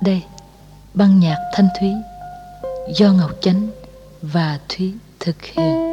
đây, băng nhạc thanh thúy do Ngọc Chánh và Thúy thực hiện.